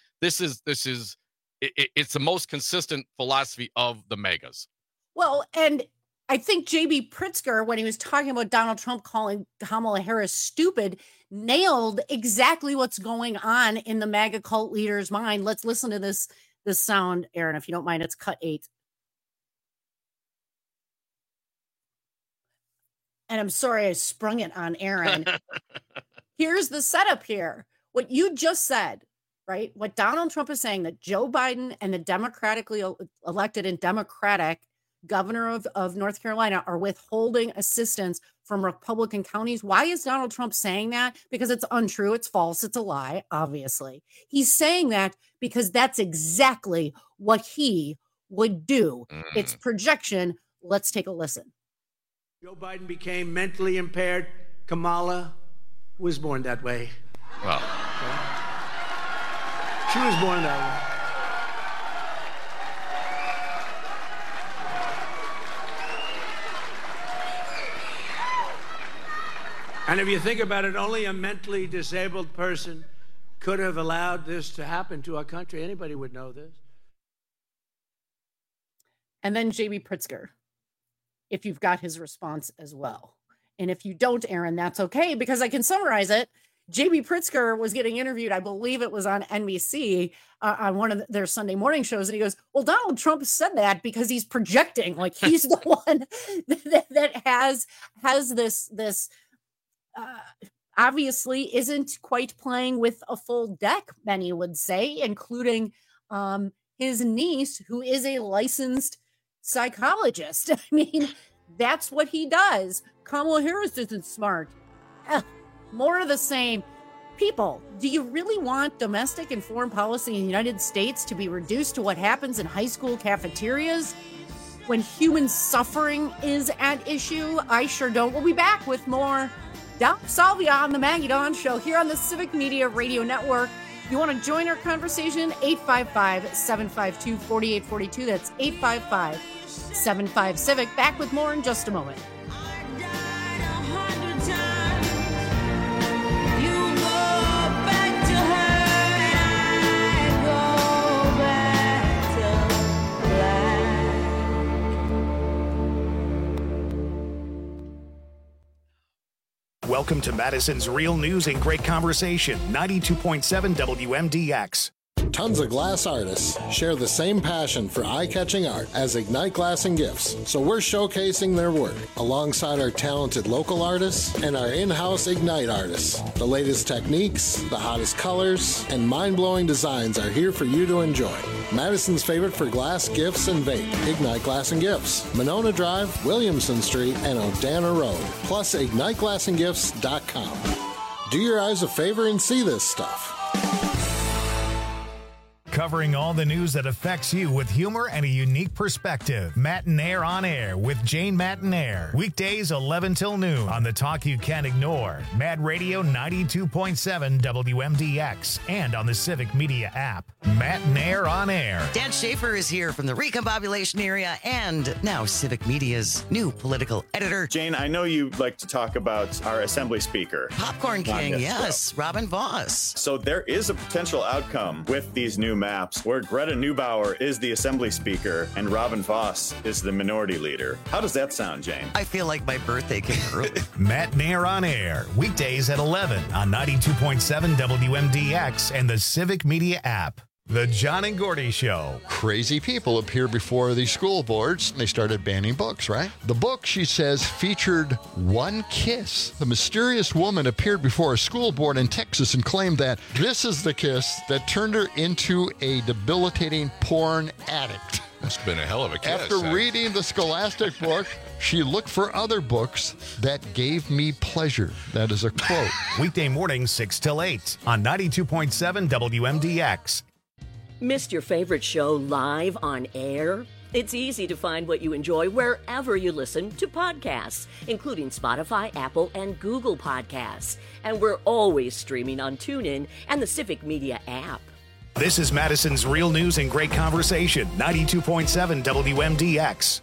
It's the most consistent philosophy of the MAGAs. Well, and I think J.B. Pritzker, when he was talking about Donald Trump calling Kamala Harris stupid, nailed exactly what's going on in the MAGA cult leader's mind. Let's listen to this sound, Aaron, if you don't mind. It's cut 8. And I'm sorry I sprung it on Aaron. Here's the setup here. What you just said, right? What Donald Trump is saying, that Joe Biden and the democratically elected and Democratic governor of North Carolina are withholding assistance from Republican counties. Why is Donald Trump saying that? Because it's untrue, it's false, it's a lie, obviously. He's saying that because that's exactly what he would do. It's projection. Let's take a listen. Joe Biden became mentally impaired. Kamala was born that way. Wow. She was born that way. And if you think about it, only a mentally disabled person could have allowed this to happen to our country. Anybody would know this. And then J.B. Pritzker, if you've got his response as well. And if you don't, Aaron, that's okay, because I can summarize it. J.B. Pritzker was getting interviewed, I believe it was on NBC, on one of their Sunday morning shows, and he goes, well, Donald Trump said that because he's projecting, like he's the one that has this obviously isn't quite playing with a full deck, many would say, including his niece, who is a licensed psychologist. I mean, that's what he does. Kamala Harris isn't smart. More of the same. People, do you really want domestic and foreign policy in the United States to be reduced to what happens in high school cafeterias when human suffering is at issue? I sure don't. We'll be back with more Salvia on the Maggie Dawn Show here on the Civic Media Radio Network. You want to join our conversation? 855-752-4842. That's 855-75-CIVIC. Back with more in just a moment. Welcome to Madison's Real News and Great Conversation, 92.7 WMDX. Tons of glass artists share the same passion for eye-catching art as Ignite Glass and Gifts, so we're showcasing their work alongside our talented local artists and our in-house Ignite artists. The latest techniques, the hottest colors, and mind-blowing designs are here for you to enjoy. Madison's favorite for glass, gifts, and vape, Ignite Glass and Gifts, Monona Drive, Williamson Street, and O'Dana Road, plus IgniteGlassandGifts.com. Do your eyes a favor and see this stuff. Covering all the news that affects you with humor and a unique perspective. Matinaire on Air with Jane Matinaire. Weekdays 11 till noon on the talk you can't ignore. Mad Radio 92.7 WMDX and on the Civic Media app. Matinaire on Air. Dan Schaefer is here from the Recombobulation area and now Civic Media's new political editor. Jane, I know you like to talk about our Assembly Speaker. Popcorn King, yes, Robin Voss. So there is a potential outcome with these new maps where Greta Neubauer is the Assembly Speaker and Robin Voss is the Minority Leader. How does that sound, Jane? I feel like my birthday came early. Matinaire on Air, weekdays at 11 on 92.7 WMDX and the Civic Media app. The John and Gordy Show. Crazy people appear before the school boards. They started banning books, right? The book, she says, featured one kiss. The mysterious woman appeared before a school board in Texas and claimed that this is the kiss that turned her into a debilitating porn addict. That's been a hell of a kiss. After reading the Scholastic book, she looked for other books that gave me pleasure. That is a quote. Weekday mornings 6 till 8 on 92.7 WMDX. Missed your favorite show live on air? It's easy to find what you enjoy wherever you listen to podcasts, including Spotify, Apple, and Google Podcasts. And we're always streaming on TuneIn and the Civic Media app. This is Madison's Real News and Great Conversation, 92.7 WMDX.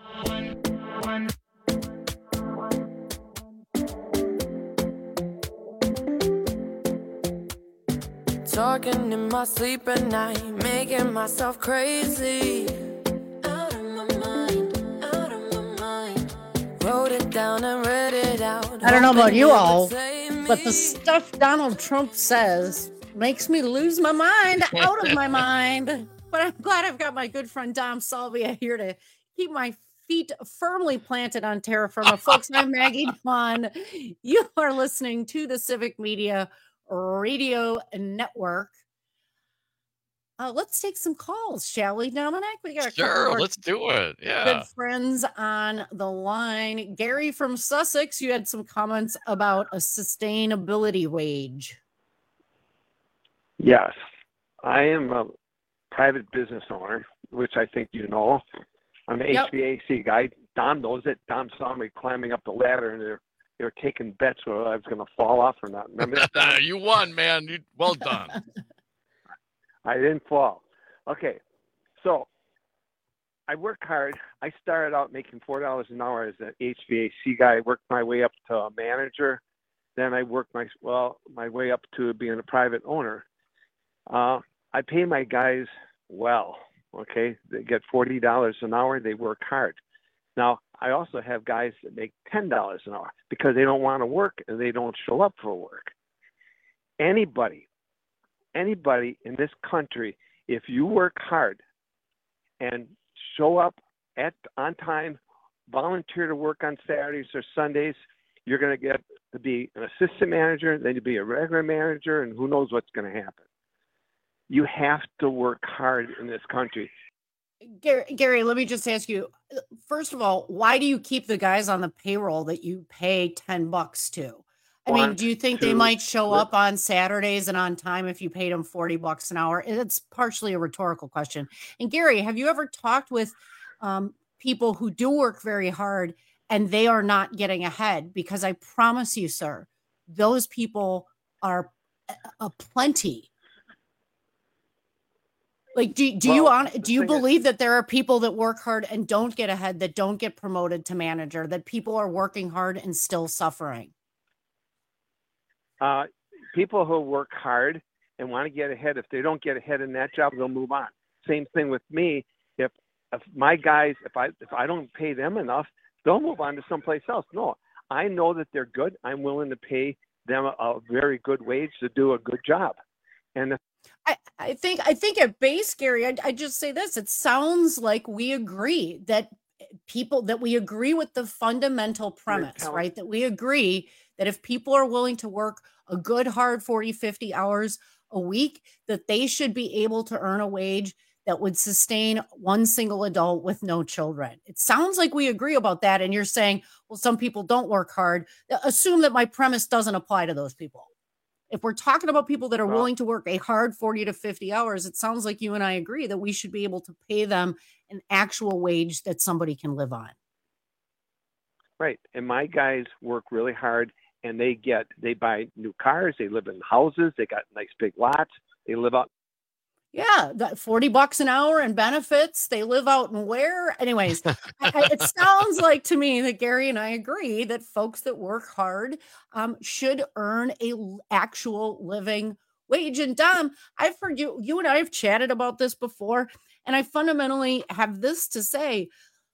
Talking in my sleep at night, making myself crazy. Out of my mind, out of my mind. Wrote it down and read it out. I don't know about you all, but the stuff Donald Trump says makes me lose my mind, out of my mind. But I'm glad I've got my good friend Dom Salvia here to keep my feet firmly planted on terra firma. Folks, I'm Maggie Dawn. You are listening to the Civic Media Radio Network. Let's take some calls, shall we, Dominic? We got a sure, let's do it. Yeah. Good friends on the line. Gary from Sussex, you had some comments about a sustainability wage. Yes, I am a private business owner, which I think you know. I'm an HVAC guy. Dom knows it. Dom saw me climbing up the ladder, and they were taking bets whether I was going to fall off or not. Remember that? You won, man. Well done. I didn't fall. Okay, so I work hard. I started out making $4 an hour as an HVAC guy. I worked my way up to a manager. Then I worked my way up to being a private owner. I pay my guys well. Okay, they get $40 an hour. They work hard. Now, I also have guys that make $10 an hour because they don't want to work and they don't show up for work. Anybody in this country, if you work hard and show up on time, volunteer to work on Saturdays or Sundays, you're going to get to be an assistant manager, then you'll be a regular manager, and who knows what's going to happen. You have to work hard in this country. Gary, let me just ask you, first of all, why do you keep the guys on the payroll that you pay $10 to? I mean, do you think they might show up on Saturdays and on time if you paid them $40 an hour? It's partially a rhetorical question. And Gary, have you ever talked with people who do work very hard and they are not getting ahead? Because I promise you, sir, those people are plenty. Like, do you believe that there are people that work hard and don't get ahead, that don't get promoted to manager, that people are working hard and still suffering? People who work hard and want to get ahead, if they don't get ahead in that job, they'll move on. Same thing with me. If my guys, if I don't pay them enough, they'll move on to someplace else. No, I know that they're good. I'm willing to pay them a very good wage to do a good job. And I think at base, Gary, I just say this. It sounds like we agree that we agree with the fundamental premise, right? That we agree that if people are willing to work a good, hard 40, 50 hours a week, that they should be able to earn a wage that would sustain one single adult with no children. It sounds like we agree about that. And you're saying, well, some people don't work hard. Assume that my premise doesn't apply to those people. If we're talking about people that are willing to work a hard 40 to 50 hours, it sounds like you and I agree that we should be able to pay them an actual wage that somebody can live on. Right. And my guys work really hard, and they buy new cars. They live in houses. They got nice big lots. They live out. Yeah, that $40 an hour and benefits. They live out and where? Anyways, it sounds like to me that Gary and I agree that folks that work hard should earn a actual living wage. And Dom, I've heard you and I have chatted about this before, and I fundamentally have this to say.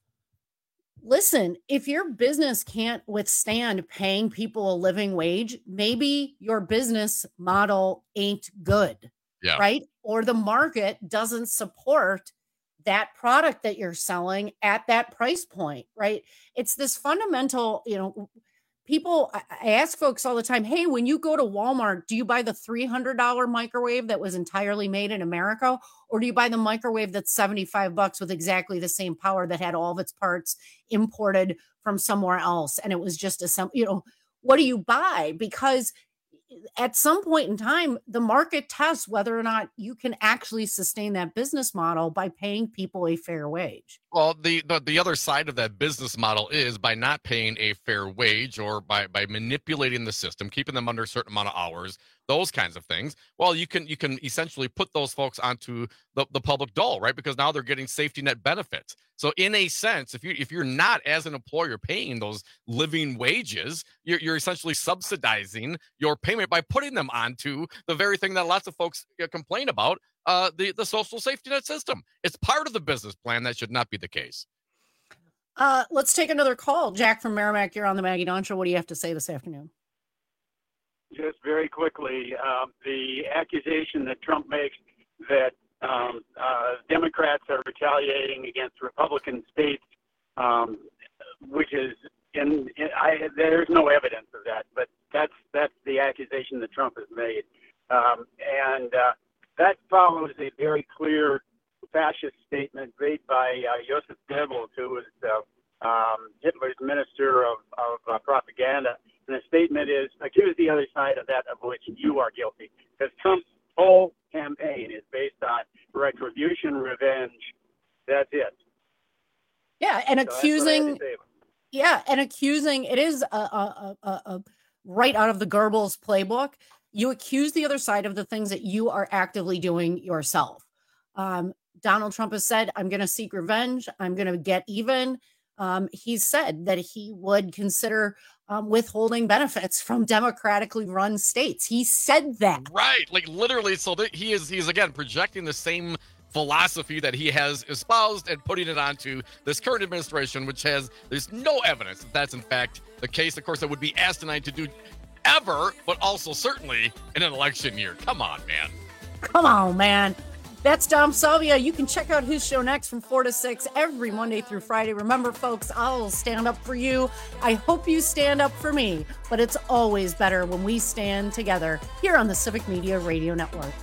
Listen, if your business can't withstand paying people a living wage, maybe your business model ain't good. Yeah. Right? Or the market doesn't support that product that you're selling at that price point, right? It's this fundamental, people, I ask folks all the time, hey, when you go to Walmart, do you buy the $300 microwave that was entirely made in America? Or do you buy the microwave that's $75 with exactly the same power that had all of its parts imported from somewhere else? And it was just what do you buy? Because at some point in time, the market tests whether or not you can actually sustain that business model by paying people a fair wage. Well, the other side of that business model is by not paying a fair wage or by manipulating the system, keeping them under a certain amount of hours, those kinds of things. Well, you can essentially put those folks onto the public dole, right? Because now they're getting safety net benefits. So in a sense, if you're not as an employer paying those living wages, you're essentially subsidizing your payment by putting them onto the very thing that lots of folks complain about, the social safety net system. It's part of the business plan. That should not be the case. Let's take another call. Jack from Merrimack, you're on the Maggie Dawn Show. What do you have to say this afternoon? Just very quickly, the accusation that Trump makes that Democrats are retaliating against Republican states, which is there's no evidence of that, but that's the accusation that Trump has made, and that follows a very clear fascist statement made by Joseph Goebbels, who was Hitler's minister of propaganda. And the statement is, accuse the other side of that of which you are guilty. Because Trump's whole campaign is based on retribution, revenge. That's it. Yeah, and accusing. Yeah, and accusing. It is a right out of the Goebbels playbook. You accuse the other side of the things that you are actively doing yourself. Donald Trump has said, I'm going to seek revenge. I'm going to get even. He's said that he would consider withholding benefits from democratically run states. He said that. Right. Like literally. So that he's again projecting the same philosophy that he has espoused and putting it onto this current administration, which there's no evidence that that's in fact the case. Of course, that would be asinine to do ever, but also certainly in an election year. Come on, man. Come on, man. That's Dom Salvia. You can check out his show next from 4 to 6 every Monday through Friday. Remember, folks, I'll stand up for you. I hope you stand up for me. But it's always better when we stand together here on the Civic Media Radio Network.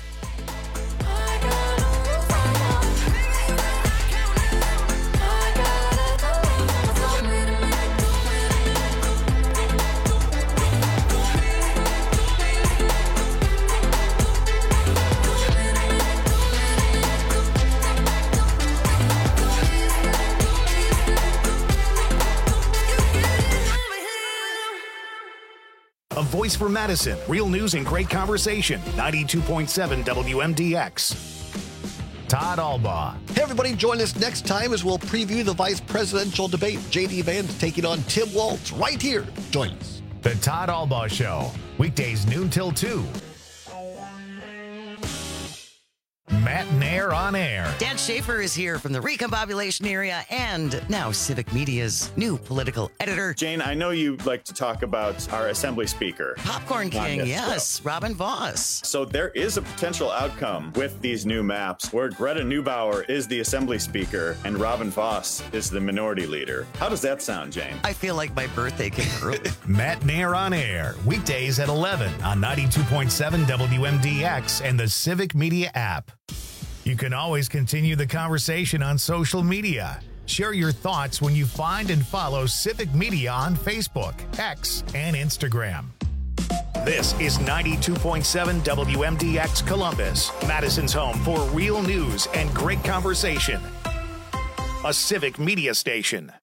A voice for Madison. Real news and great conversation. 92.7 WMDX. Todd Albaugh. Hey, everybody, join us next time as we'll preview the vice presidential debate. J.D. Vance taking on Tim Walz right here. Join us. The Todd Albaugh Show. Weekdays noon till 2. Matt Nair on air. Dan Schaefer is here from the Recombobulation area and now Civic Media's new political editor. Jane, I know you like to talk about our Assembly Speaker. Popcorn King, yes, Robin Voss. So there is a potential outcome with these new maps where Greta Neubauer is the Assembly Speaker and Robin Voss is the Minority Leader. How does that sound, Jane? I feel like my birthday came early. Matt Nair on air, weekdays at 11 on 92.7 WMDX and the Civic Media app. You can always continue the conversation on social media. Share your thoughts when you find and follow Civic Media on Facebook, X, and Instagram. This is 92.7 WMDX Columbus, Madison's home for real news and great conversation. A Civic Media station.